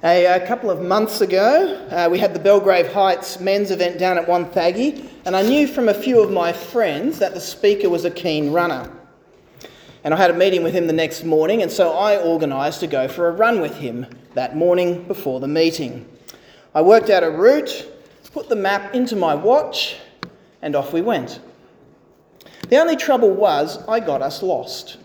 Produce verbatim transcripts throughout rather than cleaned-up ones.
A, a couple of months ago, uh, we had the Belgrave Heights men's event down at Wonthaggi, and I knew from a few of my friends that the speaker was a keen runner. And I had a meeting with him the next morning, and so I organised to go for a run with him that morning before the meeting. I worked out a route, put the map into my watch, and off we went. The only trouble was I got us lost.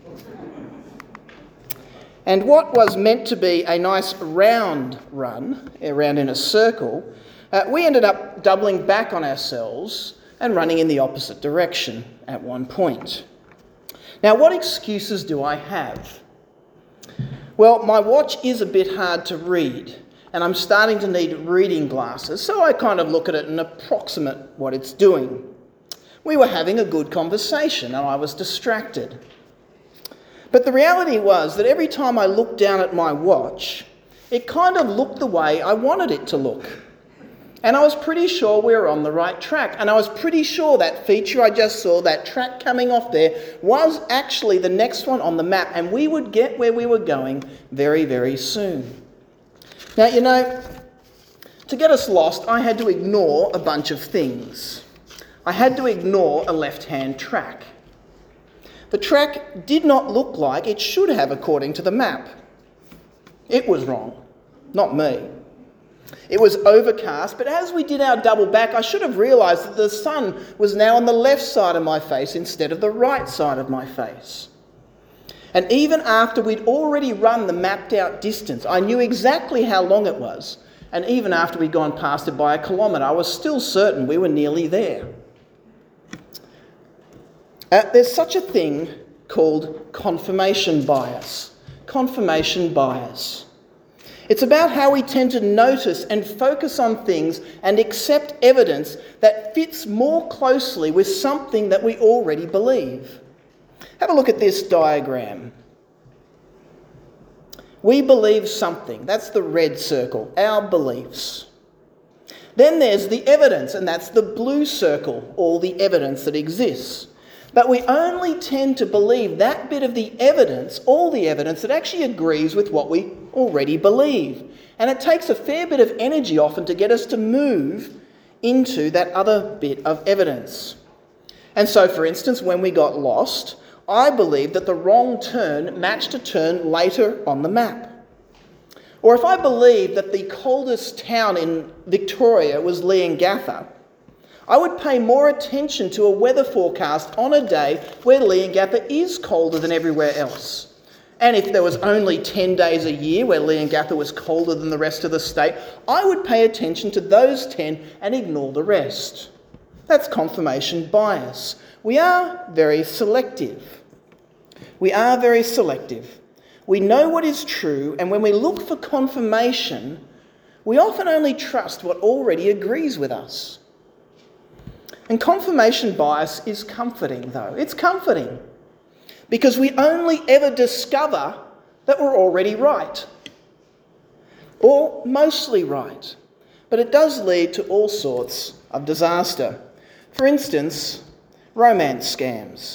And what was meant to be a nice round run, around in a circle, uh, we ended up doubling back on ourselves and running in the opposite direction at one point. Now, what excuses do I have? Well, my watch is a bit hard to read, and I'm starting to need reading glasses, so I kind of look at it and approximate what it's doing. We were having a good conversation, and I was distracted. But the reality was that every time I looked down at my watch, it kind of looked the way I wanted it to look. And I was pretty sure we were on the right track. And I was pretty sure that feature I just saw, that track coming off there, was actually the next one on the map. And we would get where we were going very, very soon. Now, you know, to get us lost, I had to ignore a bunch of things. I had to ignore a left-hand track. The track did not look like it should have according to the map. It was wrong, not me. It was overcast, but as we did our double back, I should have realised that the sun was now on the left side of my face instead of the right side of my face. And even after we'd already run the mapped out distance, I knew exactly how long it was. And even after we'd gone past it by a kilometre, I was still certain we were nearly there. Uh, there's such a thing called confirmation bias. Confirmation bias. It's about how we tend to notice and focus on things and accept evidence that fits more closely with something that we already believe. Have a look at this diagram. We believe something. That's the red circle, our beliefs. Then there's the evidence, and that's the blue circle, all the evidence that exists. But we only tend to believe that bit of the evidence, all the evidence that actually agrees with what we already believe. And it takes a fair bit of energy often to get us to move into that other bit of evidence. And so, for instance, when we got lost, I believed that the wrong turn matched a turn later on the map. Or if I believed that the coldest town in Victoria was Leongatha, I would pay more attention to a weather forecast on a day where Leongatha is colder than everywhere else. And if there was only ten days a year where Leongatha was colder than the rest of the state, I would pay attention to those ten and ignore the rest. That's confirmation bias. We are very selective. We are very selective. We know what is true, and when we look for confirmation, we often only trust what already agrees with us. And confirmation bias is comforting, though. It's comforting because we only ever discover that we're already right, or mostly right. But it does lead to all sorts of disaster. For instance, romance scams.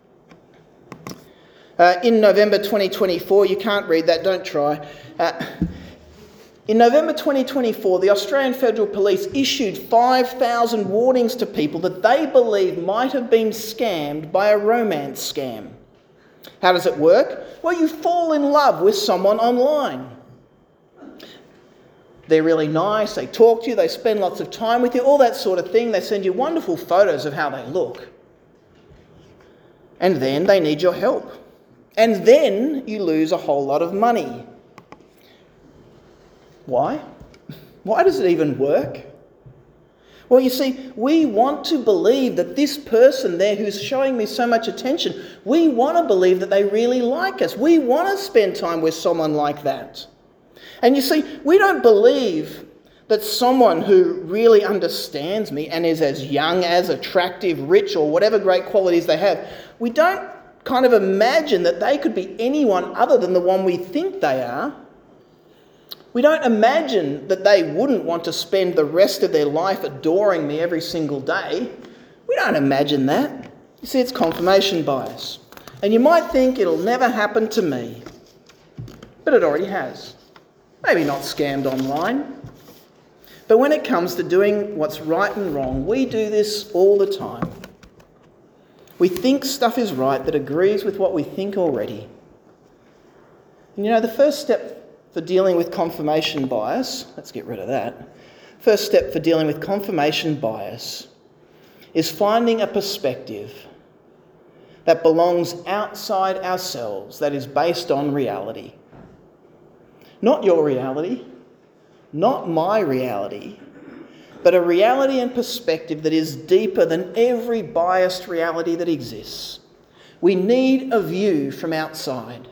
Uh, in November twenty twenty-four, you can't read that, don't try. Uh, In November twenty twenty-four, the Australian Federal Police issued five thousand warnings to people that they believe might have been scammed by a romance scam. How does it work? Well, you fall in love with someone online. They're really nice, they talk to you, they spend lots of time with you, all that sort of thing. They send you wonderful photos of how they look. And then they need your help. And then you lose a whole lot of money. Why? Why does it even work? Well, you see, we want to believe that this person there who's showing me so much attention, we want to believe that they really like us. We want to spend time with someone like that. And you see, we don't believe that someone who really understands me and is as young as, attractive, rich, or whatever great qualities they have, we don't kind of imagine that they could be anyone other than the one we think they are. We don't imagine that they wouldn't want to spend the rest of their life adoring me every single day. We don't imagine that. You see, it's confirmation bias. And you might think it'll never happen to me, but it already has. maybe not scammed online. But when it comes to doing what's right and wrong, we do this all the time. We think stuff is right that agrees with what we think already. And you know, the first step for dealing with confirmation bias, let's get rid of that. First step for dealing with confirmation bias is finding a perspective that belongs outside ourselves, that is based on reality. Not your reality, not my reality, but a reality and perspective that is deeper than every biased reality that exists. We need a view from outside.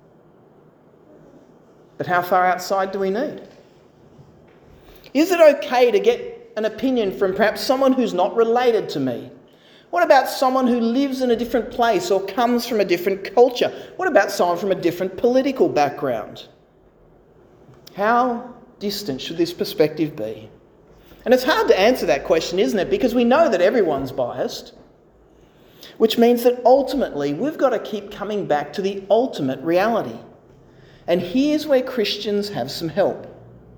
But how far outside do we need? Is it okay to get an opinion from perhaps someone who's not related to me? What about someone who lives in a different place or comes from a different culture? What about someone from a different political background? How distant should this perspective be? And it's hard to answer that question, isn't it? Because we know that everyone's biased, which means that ultimately we've got to keep coming back to the ultimate reality. And here's where Christians have some help.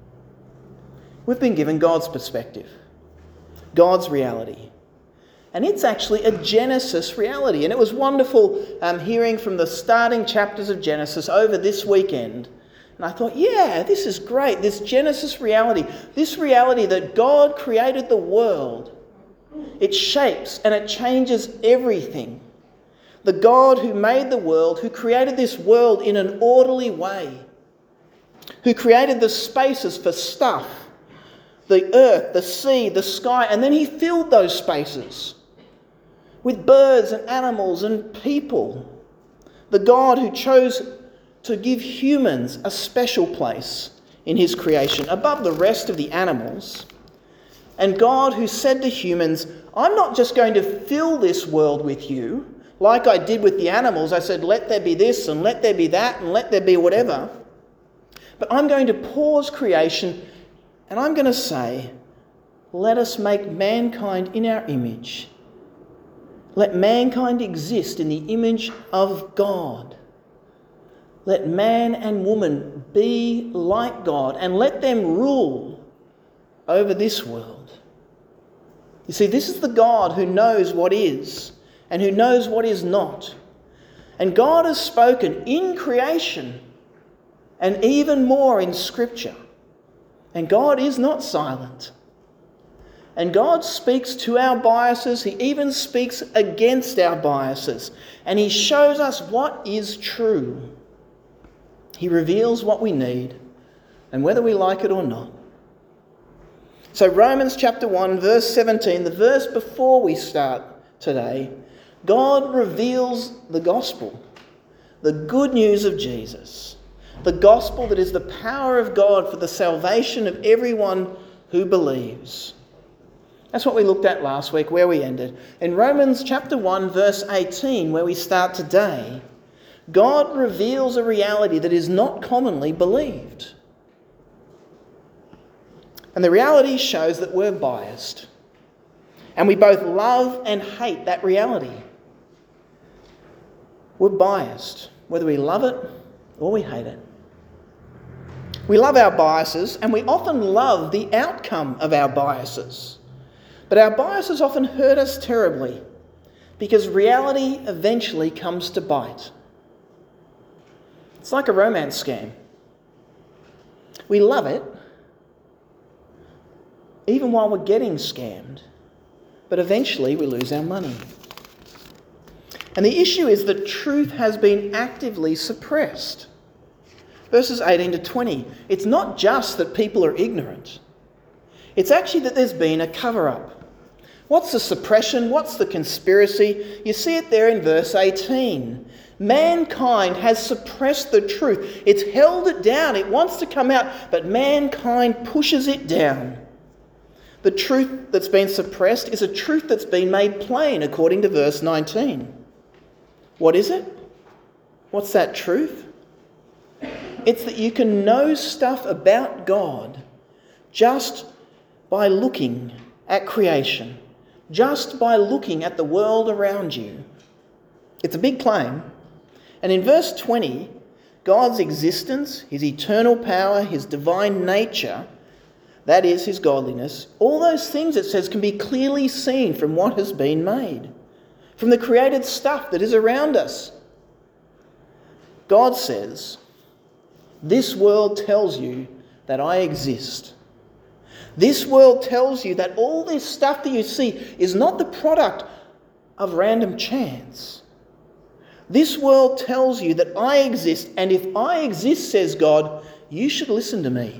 We've been given God's perspective, God's reality. And it's actually a Genesis reality. And it was wonderful um, hearing from the starting chapters of Genesis over this weekend. And I thought, yeah, this is great. This Genesis reality, this reality that God created the world. It shapes and it changes everything. The God who made the world, who created this world in an orderly way, who created the spaces for stuff, the earth, the sea, the sky, and then he filled those spaces with birds and animals and people. The God who chose to give humans a special place in his creation above the rest of the animals. And God who said to humans, I'm not just going to fill this world with you like I did with the animals. I said, let there be this and let there be that and let there be whatever. But I'm going to pause creation and I'm going to say, let us make mankind in our image. Let mankind exist in the image of God. Let man and woman be like God and let them rule over this world. You see, this is the God who knows what is and who knows what is not. And God has spoken in creation and even more in Scripture. And God is not silent. And God speaks to our biases. He even speaks against our biases. And he shows us what is true. He reveals what we need, and whether we like it or not. So Romans chapter one, verse seventeen, the verse before we start today, God reveals the gospel, the good news of Jesus, the gospel that is the power of God for the salvation of everyone who believes. That's what we looked at last week, where we ended. In Romans chapter one, verse eighteen, where we start today, God reveals a reality that is not commonly believed. And the reality shows that we're biased. And we both love and hate that reality. We're biased, whether we love it or we hate it. We love our biases and we often love the outcome of our biases. But our biases often hurt us terribly because reality eventually comes to bite. It's like a romance scam. We love it, even while we're getting scammed, but eventually we lose our money. And the issue is that truth has been actively suppressed. Verses eighteen to twenty. It's not just that people are ignorant. It's actually that there's been a cover-up. What's the suppression? What's the conspiracy? You see it there in verse eighteen. Mankind has suppressed the truth. It's held it down. It wants to come out, but mankind pushes it down. The truth that's been suppressed is a truth that's been made plain, according to verse nineteen. What is it? What's that truth? It's that you can know stuff about God just by looking at creation, just by looking at the world around you. It's a big claim. And in verse twenty, God's existence, his eternal power, his divine nature, that is his godliness, all those things, it says, can be clearly seen from what has been made, from the created stuff that is around us. God says, this world tells you that I exist. This world tells you that all this stuff that you see is not the product of random chance. This world tells you that I exist, and if I exist, says God, you should listen to me.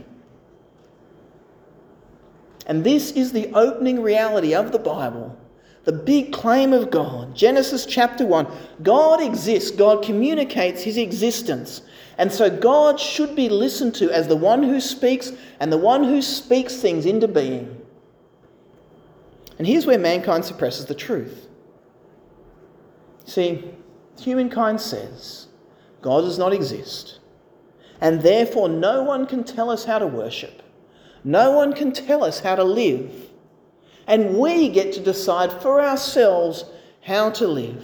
And this is the opening reality of the Bible, the big claim of God. Genesis chapter one, God exists, God communicates his existence. And so God should be listened to as the one who speaks and the one who speaks things into being. And here's where mankind suppresses the truth. See, humankind says God does not exist, and therefore no one can tell us how to worship. No one can tell us how to live. And we get to decide for ourselves how to live.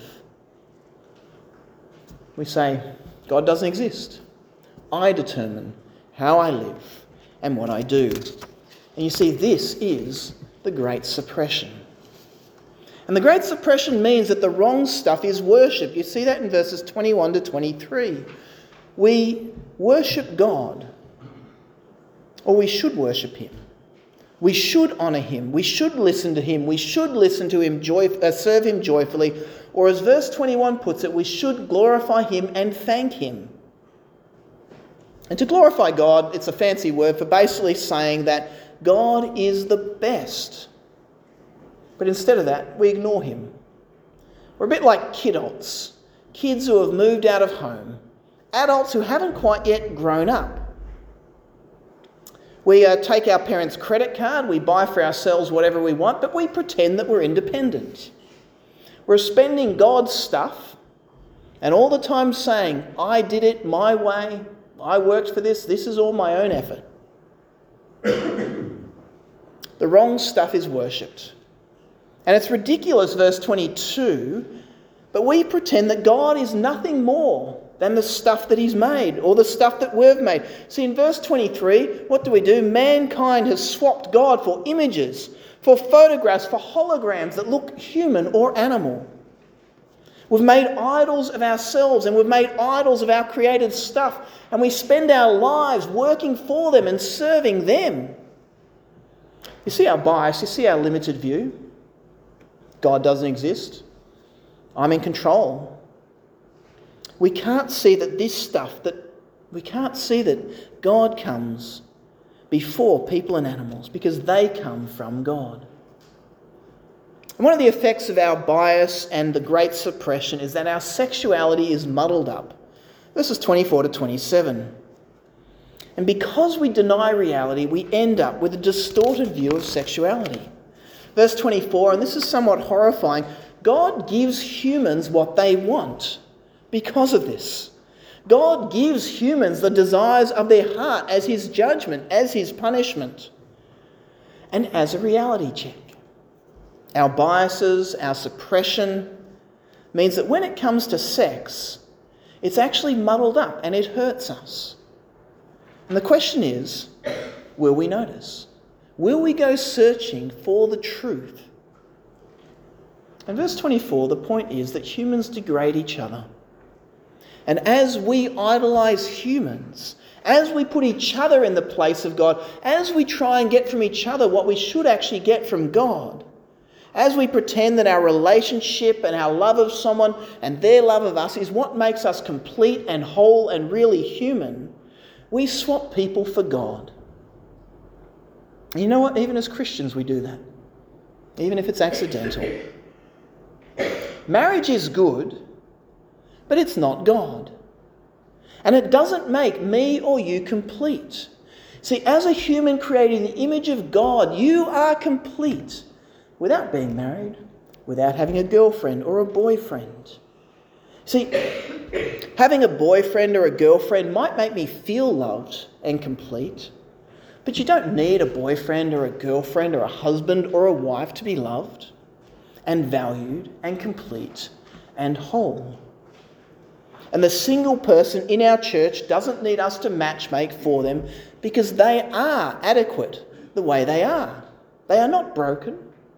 We say, God doesn't exist. I determine how I live and what I do. And you see, this is the Great Suppression. And the Great Suppression means that the wrong stuff is worship. You see that in verses twenty-one to twenty-three. We worship God, or we should worship him. We should honour him. We should listen to him. We should listen to him, joy, uh, serve him joyfully. Or as verse twenty-one puts it, we should glorify him and thank him. And to glorify God, it's a fancy word for basically saying that God is the best. But instead of that, we ignore him. We're a bit like kidults, kids who have moved out of home, adults who haven't quite yet grown up. We uh, take our parents' credit card, we buy for ourselves whatever we want, but we pretend that we're independent. We're spending God's stuff and all the time saying, I did it my way, I worked for this, this is all my own effort. The wrong stuff is worshipped. And it's ridiculous, verse twenty-two, but we pretend that God is nothing more than the stuff that he's made, or the stuff that we've made. See, in verse twenty-three, what do we do? Mankind has swapped God for images, for photographs, for holograms that look human or animal. We've made idols of ourselves, and we've made idols of our created stuff, and we spend our lives working for them and serving them. You see our bias, you see our limited view. God doesn't exist. I'm in control. We can't see that this stuff, that we can't see that God comes before people and animals because they come from God. And one of the effects of our bias and the Great Suppression is that our sexuality is muddled up. Verses twenty-four to twenty-seven. And because we deny reality, we end up with a distorted view of sexuality. Verse twenty-four, and this is somewhat horrifying, God gives humans what they want because of this. God gives humans the desires of their heart as his judgment, as his punishment, and as a reality check. Our biases, our suppression, means that when it comes to sex, it's actually muddled up and it hurts us. And the question is, will we notice? Will we go searching for the truth? In verse twenty-four, the point is that humans degrade each other. And as we idolise humans, as we put each other in the place of God, as we try and get from each other what we should actually get from God, as we pretend that our relationship and our love of someone and their love of us is what makes us complete and whole and really human, we swap people for God. And you know what? Even as Christians we do that. Even if it's accidental. Marriage is good, but it's not God. And it doesn't make me or you complete. See, as a human created in the image of God, you are complete without being married, without having a girlfriend or a boyfriend. See, having a boyfriend or a girlfriend might make me feel loved and complete, but you don't need a boyfriend or a girlfriend or a husband or a wife to be loved and valued and complete and whole. And the single person in our church doesn't need us to matchmake for them because they are adequate the way they are. They are not broken.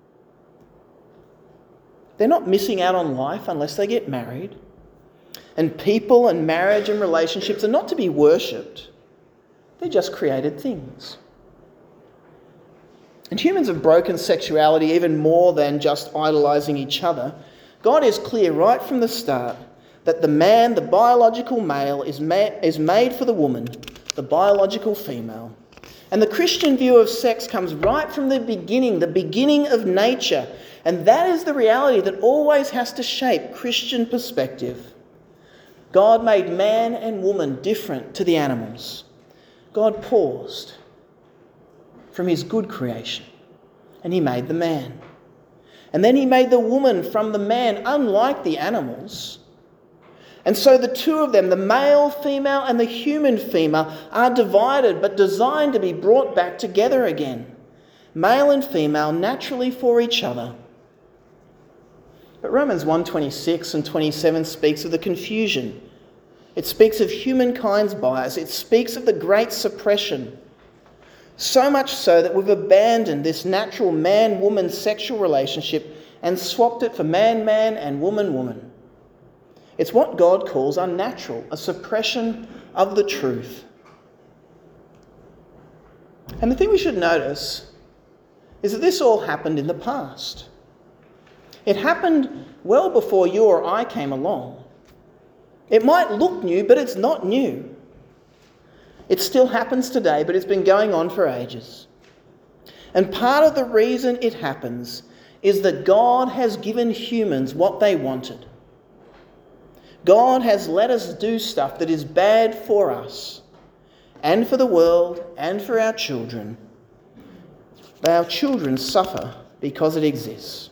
They're not missing out on life unless they get married. And people and marriage and relationships are not to be worshipped. They're just created things. And humans have broken sexuality even more than just idolising each other. God is clear right from the start that the man, the biological male, is, ma- is made for the woman, the biological female. And the Christian view of sex comes right from the beginning, the beginning of nature. And that is the reality that always has to shape Christian perspective. God made man and woman different to the animals. God paused from his good creation and he made the man. And then he made the woman from the man, unlike the animals. And so the two of them, the male female and the human female, are divided but designed to be brought back together again. Male and female naturally for each other. But Romans one twenty-six and twenty-seven speaks of the confusion. It speaks of humankind's bias. It speaks of the great suppression. So much so that we've abandoned this natural man-woman sexual relationship and swapped it for man-man and woman-woman. It's what God calls unnatural, a suppression of the truth. And the thing we should notice is that this all happened in the past. It happened well before you or I came along. It might look new, but it's not new. It still happens today, but it's been going on for ages. And part of the reason it happens is that God has given humans what they wanted. God has let us do stuff that is bad for us and for the world and for our children. But our children suffer because it exists.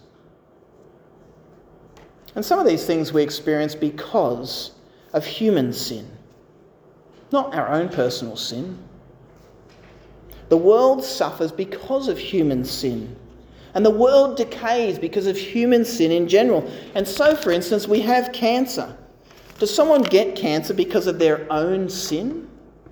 And some of these things we experience because of human sin, not our own personal sin. The world suffers because of human sin. And the world decays because of human sin in general. And so, for instance, we have cancer. Does someone get cancer because of their own sin?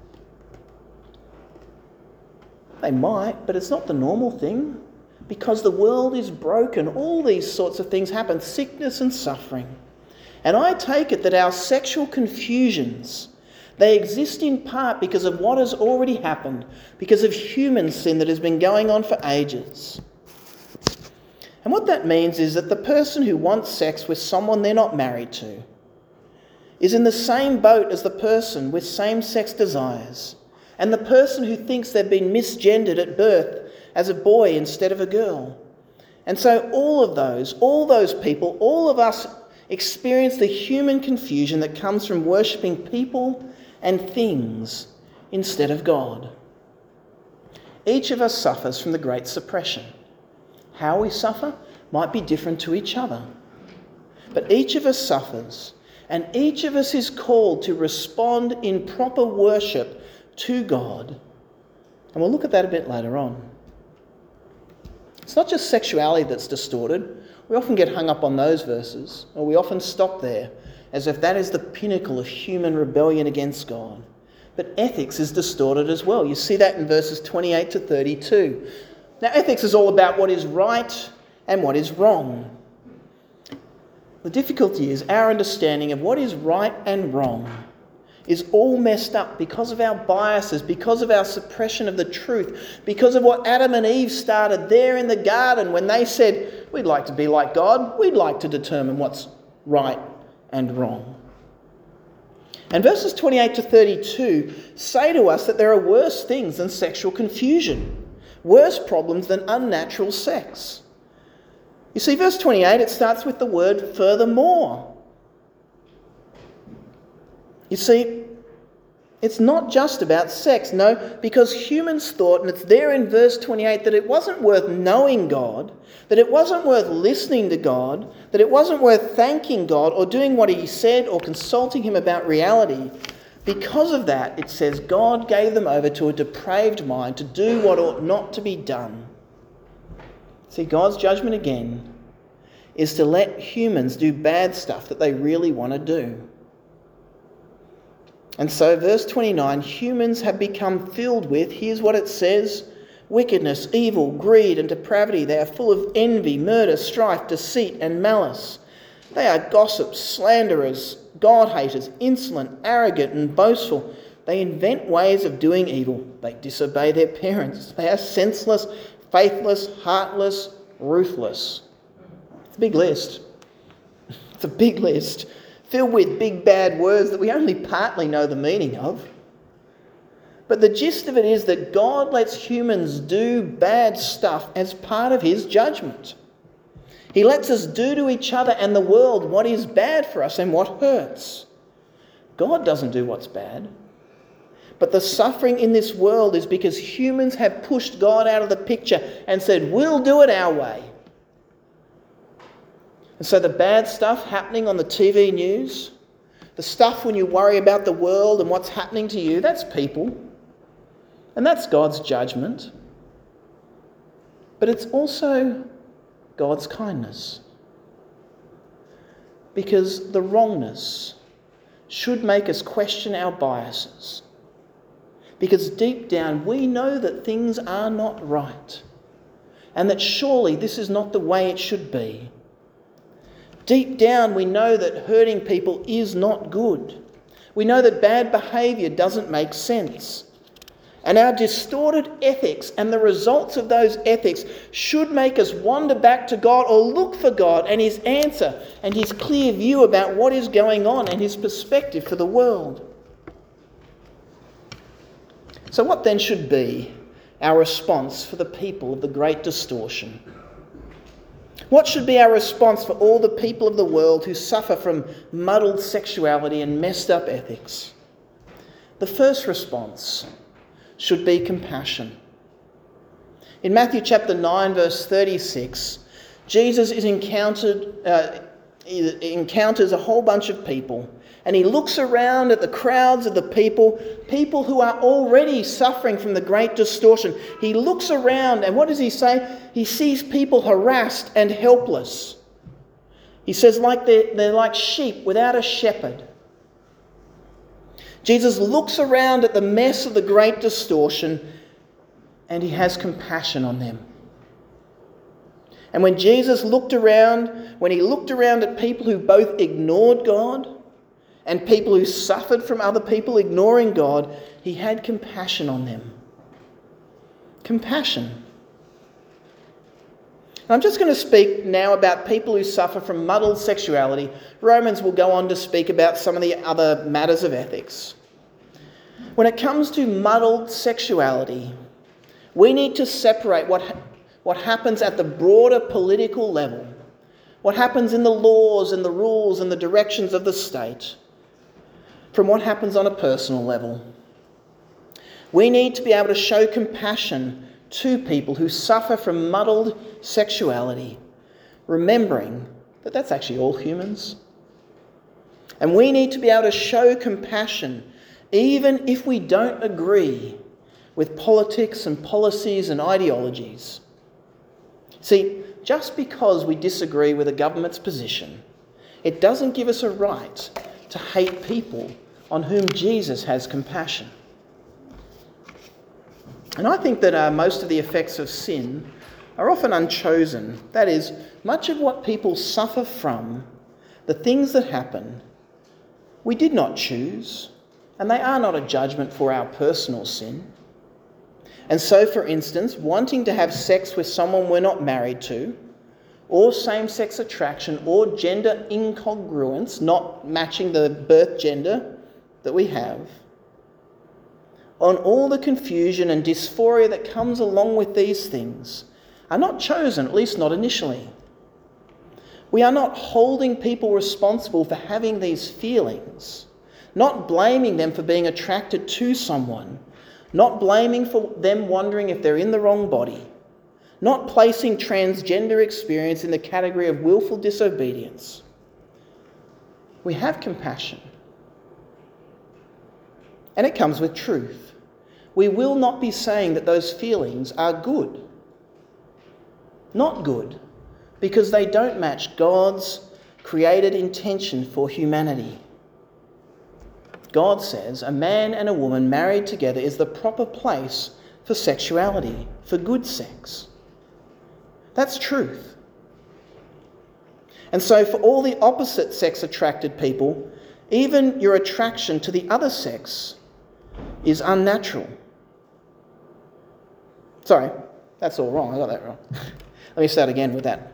They might, but it's not the normal thing. Because the world is broken, all these sorts of things happen, sickness and suffering. And I take it that our sexual confusions, they exist in part because of what has already happened, because of human sin that has been going on for ages. And what that means is that the person who wants sex with someone they're not married to is in the same boat as the person with same-sex desires and the person who thinks they've been misgendered at birth as a boy instead of a girl. And so all of those, all those people, all of us experience the human confusion that comes from worshipping people and things instead of God. Each of us suffers from the Great Suppression. How we suffer might be different to each other. But each of us suffers, and each of us is called to respond in proper worship to God. And we'll look at that a bit later on. It's not just sexuality that's distorted. We often get hung up on those verses, or we often stop there, as if that is the pinnacle of human rebellion against God. But ethics is distorted as well. You see that in verses twenty-eight to thirty-two. Now, ethics is all about what is right and what is wrong. The difficulty is our understanding of what is right and wrong is all messed up because of our biases, because of our suppression of the truth, because of what Adam and Eve started there in the garden when they said, we'd like to be like God, we'd like to determine what's right and wrong. And verses twenty-eight to thirty-two say to us that there are worse things than sexual confusion, worse problems than unnatural sex. You see, verse twenty-eight, it starts with the word furthermore. You see, it's not just about sex, no, because humans thought, and it's there in verse twenty-eight, that it wasn't worth knowing God, that it wasn't worth listening to God, that it wasn't worth thanking God or doing what he said or consulting him about reality. Because of that, it says God gave them over to a depraved mind to do what ought not to be done. See, God's judgment again is to let humans do bad stuff that they really want to do. And so, verse twenty-nine, humans have become filled with, here's what it says, wickedness, evil, greed and depravity. They are full of envy, murder, strife, deceit and malice. They are gossips, slanderers, God-haters, insolent, arrogant and boastful. They invent ways of doing evil. They disobey their parents. They are senseless, faithless, heartless, ruthless. It's a big list. It's a big list, filled with big bad words that we only partly know the meaning of. But the gist of it is that God lets humans do bad stuff as part of his judgment. He lets us do to each other and the world what is bad for us and what hurts. God doesn't do what's bad. But the suffering in this world is because humans have pushed God out of the picture and said, we'll do it our way. And so the bad stuff happening on the T V news, the stuff when you worry about the world and what's happening to you, that's people. And that's God's judgment. But it's also God's kindness. Because the wrongness should make us question our biases. Because deep down we know that things are not right. And that surely this is not the way it should be. Deep down we know that hurting people is not good. We know that bad behaviour doesn't make sense. And our distorted ethics and the results of those ethics should make us wander back to God or look for God and his answer and his clear view about what is going on and his perspective for the world. So what then should be our response for the people of the great distortion? What should be our response for all the people of the world who suffer from muddled sexuality and messed up ethics? The first response should be compassion. In Matthew chapter nine, verse thirty-six, Jesus is encountered, uh, he encounters a whole bunch of people, and he looks around at the crowds of the people, people who are already suffering from the great distortion. He looks around, and what does he say? He sees people harassed and helpless. He says like they're, they're like sheep without a shepherd. Jesus looks around at the mess of the great distortion and he has compassion on them. And when Jesus looked around, when he looked around at people who both ignored God and people who suffered from other people ignoring God, he had compassion on them. Compassion. I'm just going to speak now about people who suffer from muddled sexuality. Romans will go on to speak about some of the other matters of ethics. When it comes to muddled sexuality, we need to separate what, what happens at the broader political level, what happens in the laws and the rules and the directions of the state, from what happens on a personal level. We need to be able to show compassion to people who suffer from muddled sexuality, remembering that that's actually all humans. And we need to be able to show compassion even if we don't agree with politics and policies and ideologies. See, just because we disagree with a government's position, it doesn't give us a right to hate people on whom Jesus has compassion. And I think that uh, most of the effects of sin are often unchosen. That is, much of what people suffer from, the things that happen, we did not choose, and they are not a judgment for our personal sin. And so, for instance, wanting to have sex with someone we're not married to, or same-sex attraction, or gender incongruence, not matching the birth gender that we have, on all the confusion and dysphoria that comes along with these things, are not chosen, at least not initially. We are not holding people responsible for having these feelings, not blaming them for being attracted to someone, not blaming for them wondering if they're in the wrong body, not placing transgender experience in the category of willful disobedience. We have compassion. And it comes with truth. We will not be saying that those feelings are good. Not good, because they don't match God's created intention for humanity. God says a man and a woman married together is the proper place for sexuality, for good sex. That's truth. And so for all the opposite sex attracted people, even your attraction to the other sex is unnatural. Sorry, that's all wrong. I got that wrong. Let me start again with that.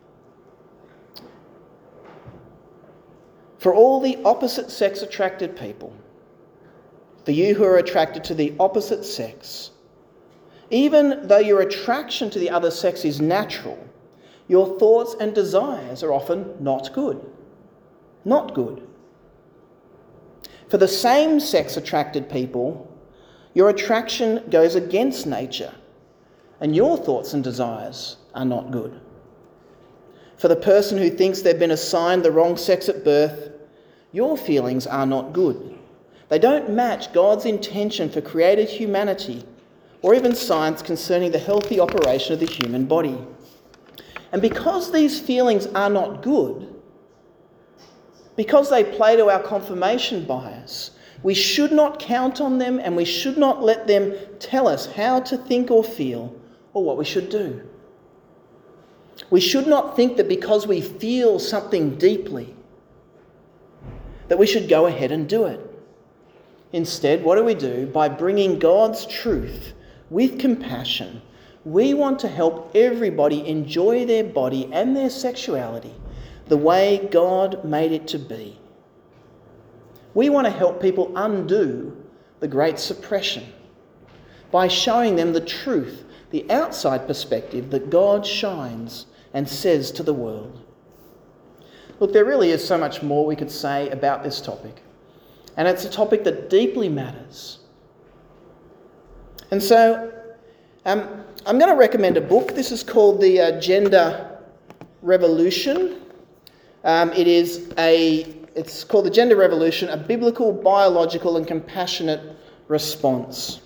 For all the opposite sex attracted people, for you who are attracted to the opposite sex, even though your attraction to the other sex is natural, your thoughts and desires are often not good. Not good. For the same sex attracted people, your attraction goes against nature, and your thoughts and desires are not good. For the person who thinks they've been assigned the wrong sex at birth, your feelings are not good. They don't match God's intention for created humanity, or even science concerning the healthy operation of the human body. And because these feelings are not good, because they play to our confirmation bias, we should not count on them, and we should not let them tell us how to think or feel or what we should do. We should not think that because we feel something deeply, that we should go ahead and do it. Instead, what do we do? By bringing God's truth with compassion, we want to help everybody enjoy their body and their sexuality the way God made it to be. We want to help people undo the great suppression by showing them the truth, the outside perspective that God shines and says to the world. Look, there really is so much more we could say about this topic, and it's a topic that deeply matters. And so um, I'm going to recommend a book. This is called The uh, Gender Revolution. Um, it is a, it's called The Gender Revolution, a biblical, biological and compassionate response.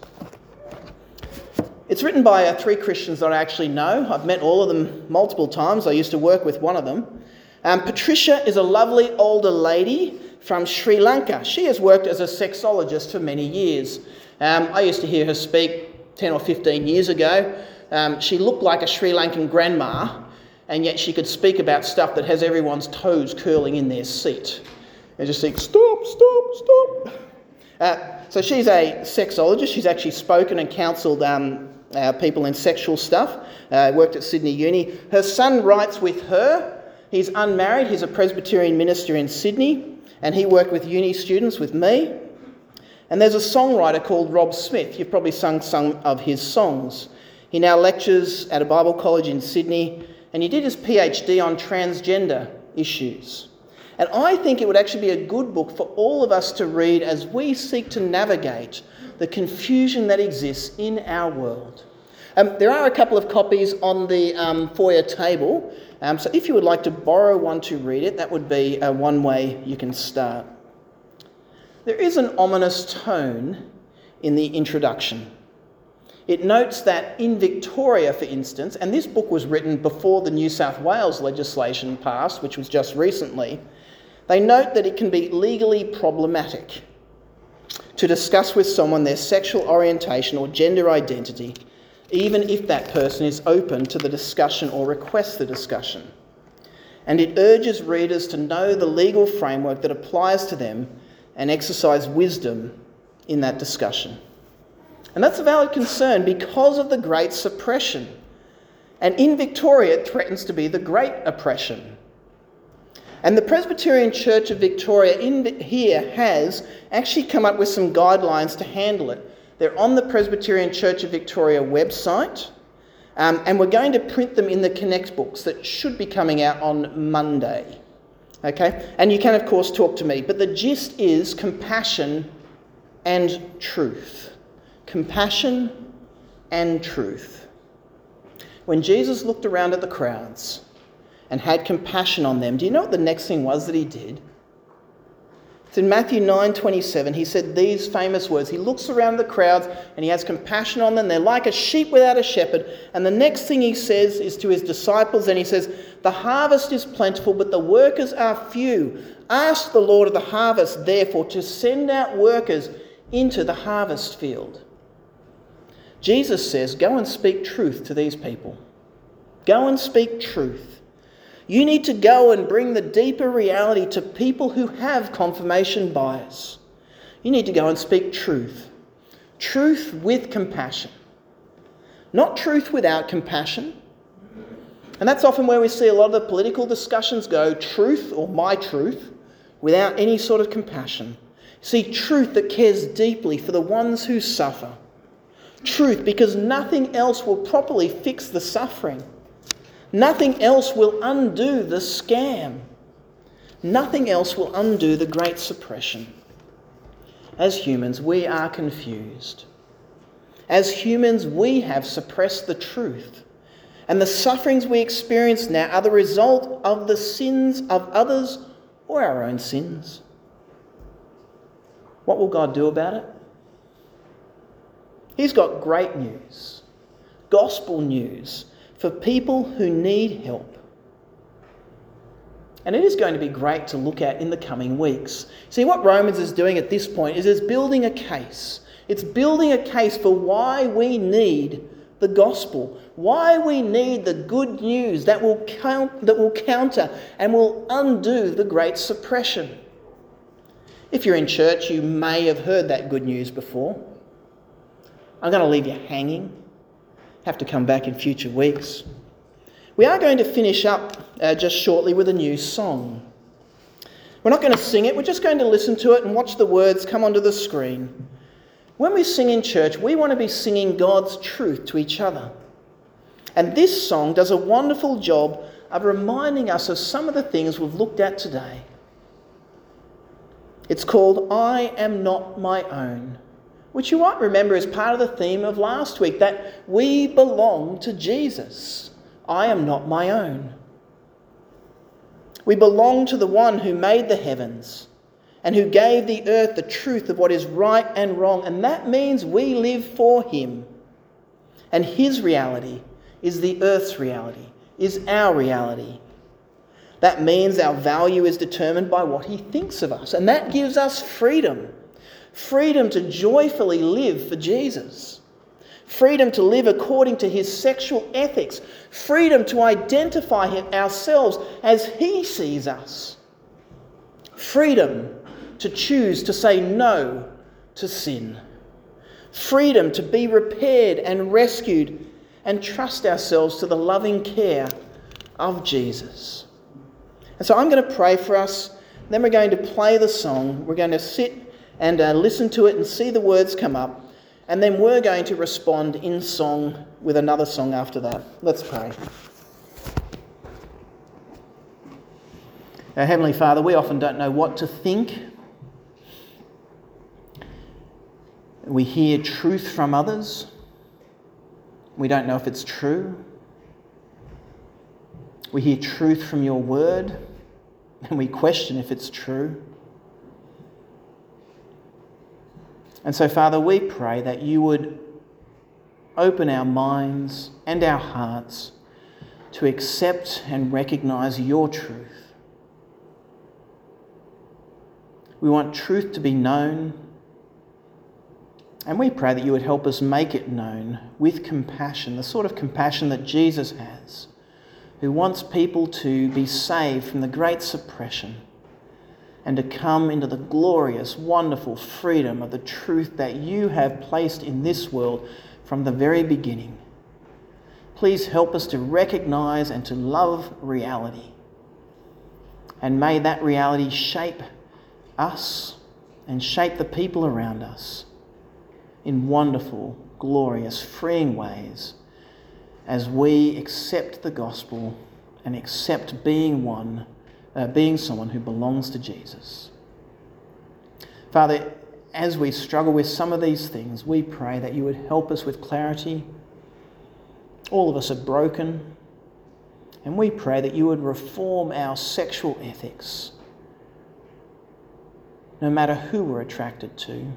It's written by uh, three Christians that I actually know. I've met all of them multiple times. I used to work with one of them. Um, Patricia is a lovely older lady from Sri Lanka. She has worked as a sexologist for many years. Um, I used to hear her speak ten or fifteen years ago. Um, she looked like a Sri Lankan grandma, and yet she could speak about stuff that has everyone's toes curling in their seat. And just think, stop, stop, stop. Uh, so she's a sexologist. She's actually spoken and counselled um, uh, people in sexual stuff. Uh, worked at Sydney Uni. Her son writes with her. He's unmarried. He's a Presbyterian minister in Sydney, and he worked with uni students with me. And there's a songwriter called Rob Smith. You've probably sung some of his songs. He now lectures at a Bible college in Sydney, and he did his PhD on transgender issues. And I think it would actually be a good book for all of us to read as we seek to navigate the confusion that exists in our world. Um, there are a couple of copies on the um, foyer table, um, so if you would like to borrow one to read it, that would be uh, one way you can start. There is an ominous tone in the introduction. It notes that in Victoria, for instance, and this book was written before the New South Wales legislation passed, which was just recently, they note that it can be legally problematic to discuss with someone their sexual orientation or gender identity, even if that person is open to the discussion or requests the discussion. And it urges readers to know the legal framework that applies to them and exercise wisdom in that discussion. And that's a valid concern because of the great suppression. And in Victoria, it threatens to be the great oppression. And the Presbyterian Church of Victoria in here has actually come up with some guidelines to handle it. They're on the Presbyterian Church of Victoria website, um, and we're going to print them in the Connect books that should be coming out on Monday. Okay? And you can, of course, talk to me. But the gist is compassion and truth. Compassion and truth. When Jesus looked around at the crowds and had compassion on them, do you know what the next thing was that he did? It's in Matthew nine twenty-seven. He said these famous words. He looks around the crowds and he has compassion on them. They're like a sheep without a shepherd. And the next thing he says is to his disciples, and he says, "The harvest is plentiful, but the workers are few. Ask the Lord of the harvest, therefore, to send out workers into the harvest field. Jesus says, go and speak truth to these people. Go and speak truth. You need to go and bring the deeper reality to people who have confirmation bias. You need to go and speak truth. Truth with compassion. Not truth without compassion. And that's often where we see a lot of the political discussions go, truth or my truth, without any sort of compassion. See, truth that cares deeply for the ones who suffer. Truth because nothing else will properly fix the suffering. Nothing else will undo the scam. Nothing else will undo the great suppression. As humans, we are confused. As humans, we have suppressed the truth. And the sufferings we experience now are the result of the sins of others or our own sins. What will God do about it? He's got great news, gospel news for people who need help. And it is going to be great to look at in the coming weeks. See, what Romans is doing at this point is it's building a case. It's building a case for why we need the gospel, why we need the good news that will count, that will counter and will undo the great suppression. If you're in church, you may have heard that good news before. I'm going to leave you hanging. Have to come back in future weeks. We are going to finish up uh, just shortly with a new song. We're not going to sing it, we're just going to listen to it and watch the words come onto the screen. When we sing in church, we want to be singing God's truth to each other. And this song does a wonderful job of reminding us of some of the things we've looked at today. It's called I Am Not My Own, which you might remember is part of the theme of last week, that we belong to Jesus. I am not my own. We belong to the one who made the heavens and who gave the earth the truth of what is right and wrong. And that means we live for him. And his reality is the earth's reality, is our reality. That means our value is determined by what he thinks of us. And that gives us freedom. Freedom to joyfully live for Jesus. Freedom to live according to his sexual ethics. Freedom to identify ourselves as he sees us. Freedom to choose to say no to sin. Freedom to be repaired and rescued and trust ourselves to the loving care of Jesus. And so I'm going to pray for us. Then we're going to play the song. We're going to sit and uh, listen to it and see the words come up. And then we're going to respond in song with another song after that. Let's pray. Our Heavenly Father, we often don't know what to think. We hear truth from others. We don't know if it's true. We hear truth from your word, and we question if it's true. And so, Father, we pray that you would open our minds and our hearts to accept and recognise your truth. We want truth to be known, and we pray that you would help us make it known with compassion, the sort of compassion that Jesus has, who wants people to be saved from the great suppression and to come into the glorious, wonderful freedom of the truth that you have placed in this world from the very beginning. Please help us to recognise and to love reality. And may that reality shape us and shape the people around us in wonderful, glorious, freeing ways as we accept the gospel and accept being one Uh, being someone who belongs to Jesus. Father, as we struggle with some of these things, we pray that you would help us with clarity. All of us are broken, and we pray that you would reform our sexual ethics, no matter who we're attracted to.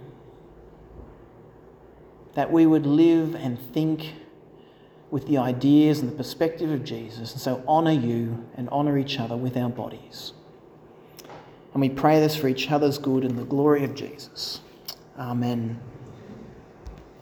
That we would live and think with the ideas and the perspective of Jesus, and so honour you and honour each other with our bodies. And we pray this for each other's good and the glory of Jesus. Amen.